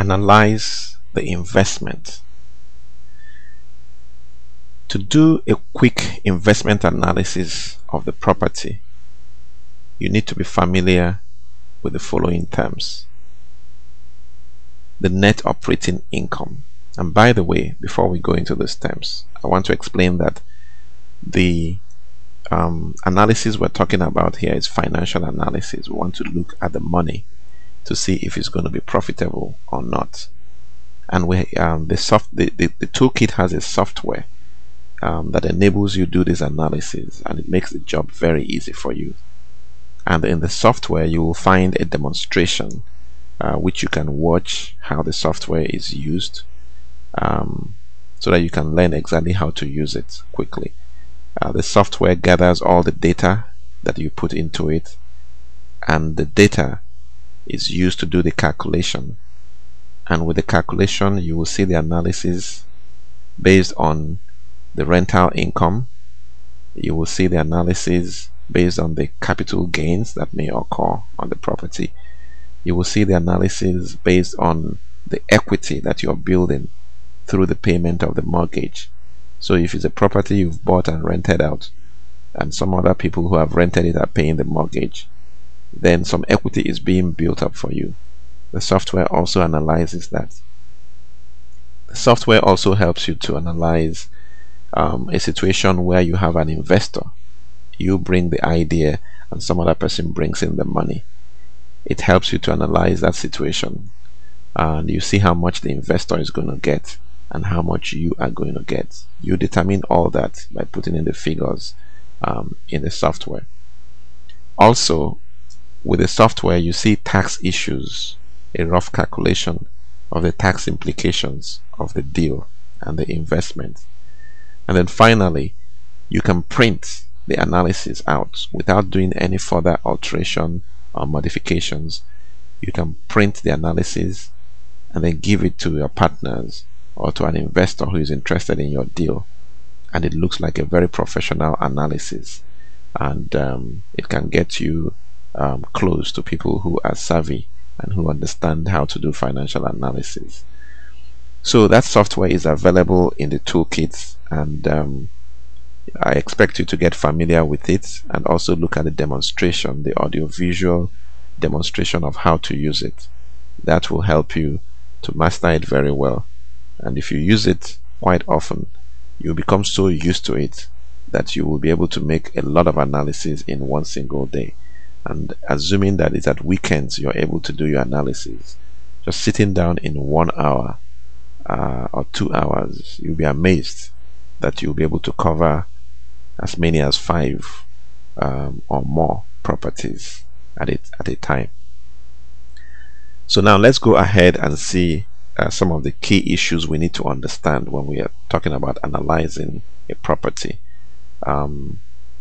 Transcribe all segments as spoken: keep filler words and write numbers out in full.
analyze the investment. To do a quick investment analysis of the property, you need to be familiar with the following terms. The net operating income. And by the way, before we go into these terms, I want to explain that the um, analysis we're talking about here is financial analysis. We want to look at the money to see if it's going to be profitable or not. And we um, the soft the, the, the toolkit has a software um, that enables you to do this analysis, and it makes the job very easy for you. And in the software you will find a demonstration uh, which you can watch how the software is used, um, so that you can learn exactly how to use it quickly. Uh, the software gathers all the data that you put into it, and the data is used to do the calculation. And with the calculation you will see the analysis based on the rental income. You will see the analysis based on the capital gains that may occur on the property. You will see the analysis based on the equity that you're building through the payment of the mortgage. So if it's a property you've bought and rented out, and some other people who have rented it are paying the mortgage, then some equity is being built up for you. The software also analyzes that. The software also helps you to analyze um, a situation where you have an investor. You bring the idea and some other person brings in the money. It helps you to analyze that situation, and you see how much the investor is going to get and how much you are going to get. You determine all that by putting in the figures um, in the software. Also, with the software you see tax issues, a rough calculation of the tax implications of the deal and the investment. And then finally, you can print the analysis out without doing any further alteration or modifications. You can print the analysis and then give it to your partners or to an investor who is interested in your deal, and it looks like a very professional analysis, and um, it can get you um, close to people who are savvy and who understand how to do financial analysis. So that software is available in the toolkit, and um, I expect you to get familiar with it and also look at the demonstration, the audio-visual demonstration of how to use it. That will help you to master it very well, and if you use it quite often, you'll become so used to it that you will be able to make a lot of analysis in one single day. And assuming that it's at weekends you're able to do your analysis, just sitting down in one hour uh, or two hours, you'll be amazed that you'll be able to cover as many as five um, or more properties at it at a time. So now let's go ahead and see uh, some of the key issues we need to understand when we are talking about analyzing a property um,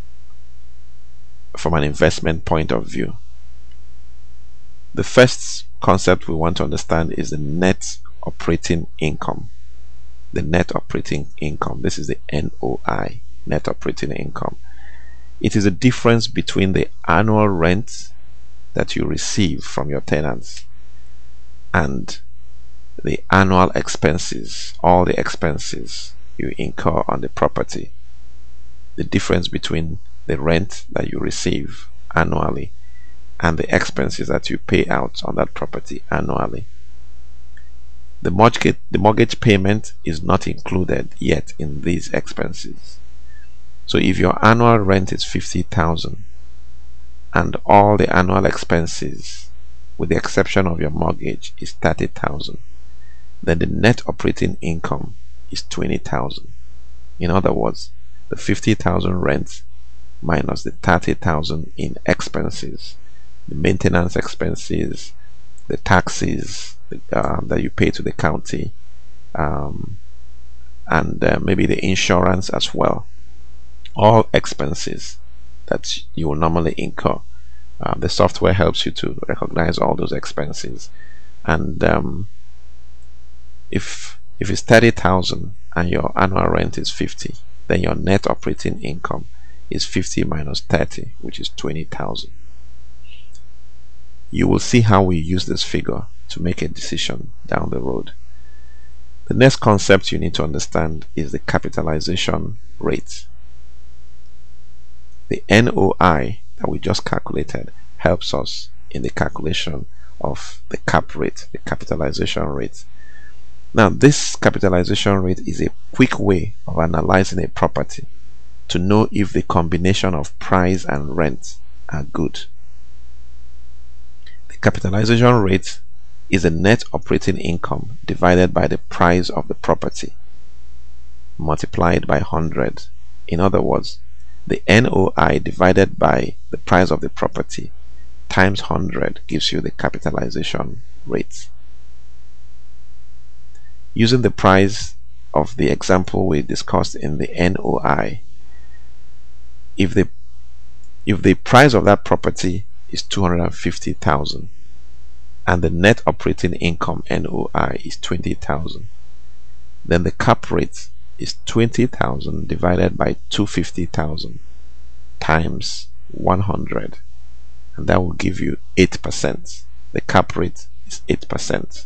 from an investment point of view. The first concept we want to understand is the net operating income. The net operating income. This is the N O I, net operating income. It is a difference between the annual rent that you receive from your tenants and the annual expenses, all the expenses you incur on the property. The difference between the rent that you receive annually and the expenses that you pay out on that property annually. The mortgage, the mortgage payment is not included yet in these expenses. So if your annual rent is fifty thousand and all the annual expenses, with the exception of your mortgage, is thirty thousand, then the net operating income is twenty thousand. In other words, the fifty thousand rent minus the thirty thousand in expenses, the maintenance expenses, the taxes uh, that you pay to the county, um, and uh, maybe the insurance as well. All expenses that you will normally incur. Uh, the software helps you to recognize all those expenses, and um, if if it's thirty thousand and your annual rent is fifty, then your net operating income is fifty minus thirty, which is twenty thousand. You will see how we use this figure to make a decision down the road. The next concept you need to understand is the capitalization rate. The N O I that we just calculated helps us in the calculation of the cap rate, the capitalization rate. Now, this capitalization rate is a quick way of analyzing a property to know if the combination of price and rent are good. The capitalization rate is the net operating income divided by the price of the property multiplied by one hundred. In other words, the N O I divided by the price of the property times one hundred gives you the capitalization rate. Using the price of the example we discussed in the N O I, if the if the price of that property is two hundred fifty thousand and the net operating income N O I is twenty thousand, then the cap rate is twenty thousand divided by two hundred fifty thousand times one hundred, and that will give you eight percent. The cap rate is eight percent.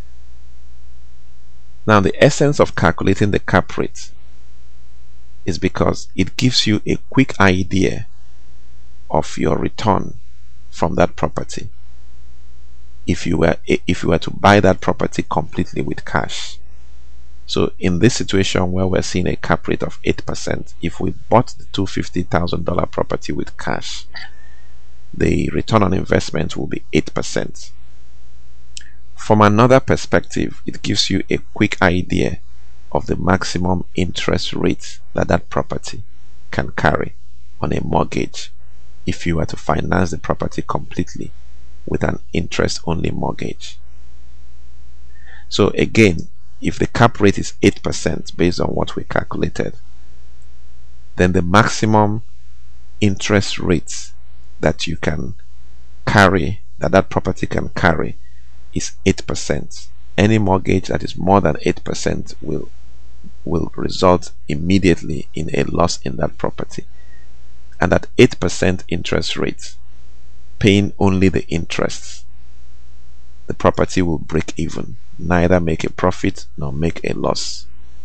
Now, the essence of calculating the cap rate is because it gives you a quick idea of your return from that property if you were if you were to buy that property completely with cash. So in this situation where we're seeing a cap rate of eight percent, if we bought the two hundred fifty thousand dollar property with cash, the return on investment will be eight percent. From another perspective, it gives you a quick idea of the maximum interest rate that that property can carry on a mortgage if you were to finance the property completely with an interest-only mortgage. So again, if the cap rate is eight percent based on what we calculated, then the maximum interest rate that you can carry, that that property can carry, is eight percent. Any mortgage that is more than eight percent will will result immediately in a loss in that property. And at eight percent interest rate, paying only the interest, the property will break even, neither make a profit nor make a loss.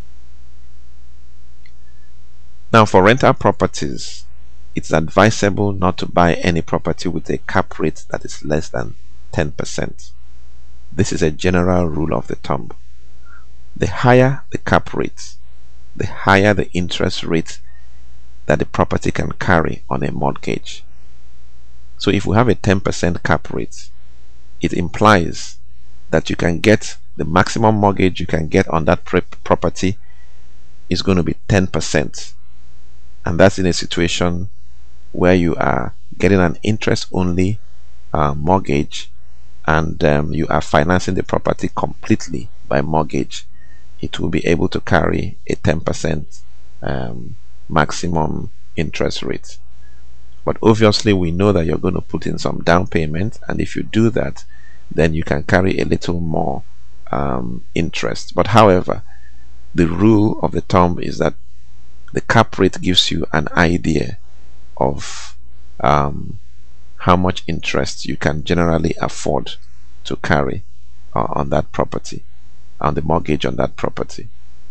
Now, for rental properties, it's advisable not to buy any property with a cap rate that is less than ten percent. This is a general rule of the thumb. The higher the cap rate, the higher the interest rate that the property can carry on a mortgage. So if we have a ten percent cap rate, it implies that you can get the maximum mortgage you can get on that property is going to be ten percent. And that's in a situation where you are getting an interest-only uh, mortgage, and um, you are financing the property completely by mortgage. It will be able to carry a ten percent um, maximum interest rate. But obviously we know that you're going to put in some down payment, and if you do that, then you can carry a little more um, interest. But however, the rule of the thumb is that the cap rate gives you an idea of um, how much interest you can generally afford to carry uh, on that property, on the mortgage on that property.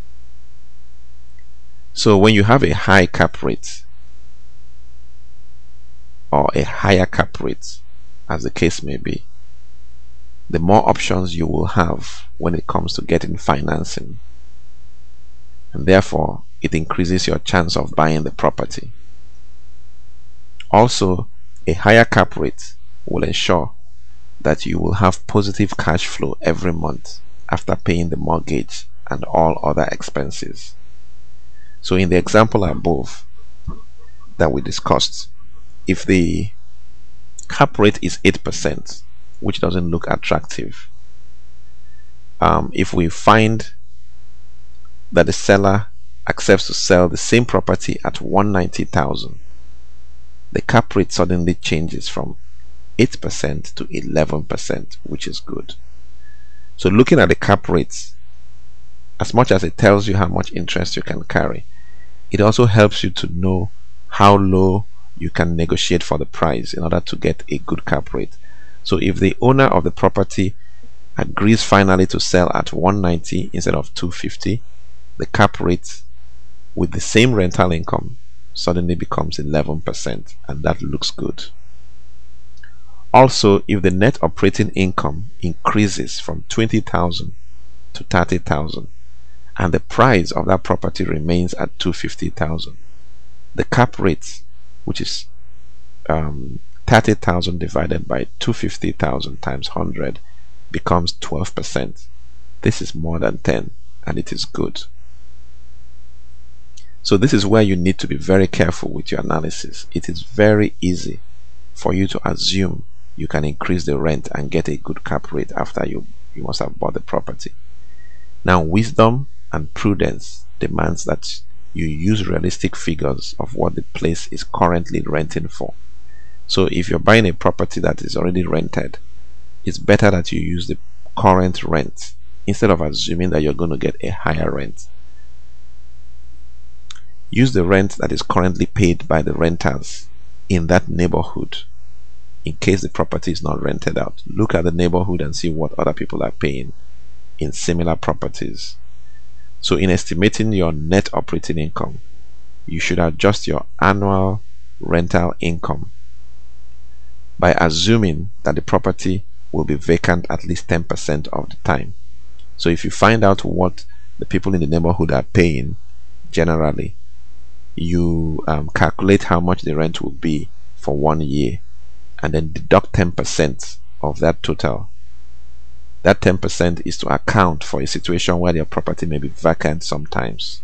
So when you have a high cap rate or a higher cap rate, as the case may be, the more options you will have when it comes to getting financing, and therefore it increases your chance of buying the property. Also, a higher cap rate will ensure that you will have positive cash flow every month after paying the mortgage and all other expenses. So in the example above that we discussed, if the cap rate is eight percent, which doesn't look attractive, um, if we find that the seller accepts to sell the same property at one hundred ninety thousand, the cap rate suddenly changes from eight percent to eleven percent, which is good. So looking at the cap rates, as much as it tells you how much interest you can carry, it also helps you to know how low you can negotiate for the price in order to get a good cap rate. So if the owner of the property agrees finally to sell at one ninety instead of two fifty, the cap rate with the same rental income suddenly becomes eleven percent, and that looks good. Also, if the net operating income increases from twenty thousand to thirty thousand and the price of that property remains at two hundred fifty thousand, the cap rate, which is um, thirty thousand divided by two hundred fifty thousand times one hundred, becomes twelve percent. This is more than ten, and it is good. So this is where you need to be very careful with your analysis. It is very easy for you to assume you can increase the rent and get a good cap rate after you, you must have bought the property. Now, wisdom and prudence demands that you use realistic figures of what the place is currently renting for. So if you're buying a property that is already rented, it's better that you use the current rent instead of assuming that you're going to get a higher rent. Use the rent that is currently paid by the renters in that neighborhood in case the property is not rented out. Look at the neighborhood and see what other people are paying in similar properties. So in estimating your net operating income, you should adjust your annual rental income by assuming that the property will be vacant at least ten percent of the time. So if you find out what the people in the neighborhood are paying generally, you um, calculate how much the rent will be for one year and then deduct ten percent of that total. That ten percent is to account for a situation where your property may be vacant sometimes.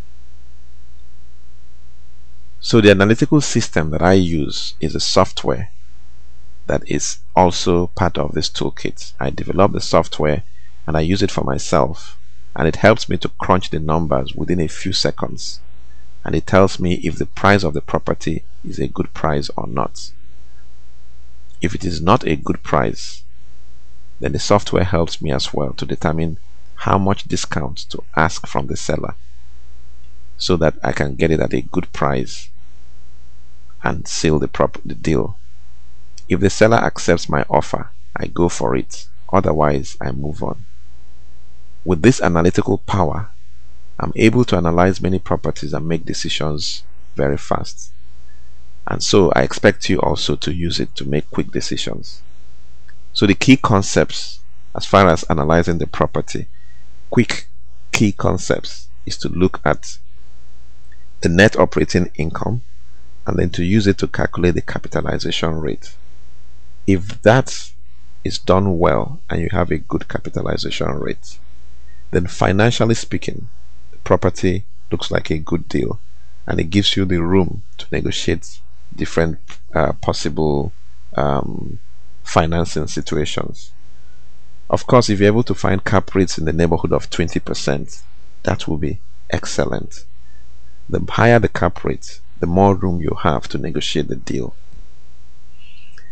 So the analytical system that I use is a software that is also part of this toolkit. I developed the software and I use it for myself, and it helps me to crunch the numbers within a few seconds, and it tells me if the price of the property is a good price or not. If it is not a good price, then the software helps me as well to determine how much discount to ask from the seller so that I can get it at a good price and seal the, prop the deal. If the seller accepts my offer, I go for it. Otherwise, I move on. With this analytical power, I'm able to analyze many properties and make decisions very fast. And so I expect you also to use it to make quick decisions. So the key concepts as far as analyzing the property, quick key concepts, is to look at the net operating income and then to use it to calculate the capitalization rate. If that is done well and you have a good capitalization rate, then financially speaking, the property looks like a good deal and it gives you the room to negotiate different uh, possible um, financing situations. Of course, if you're able to find cap rates in the neighborhood of twenty percent, that will be excellent. The higher the cap rate, the more room you have to negotiate the deal.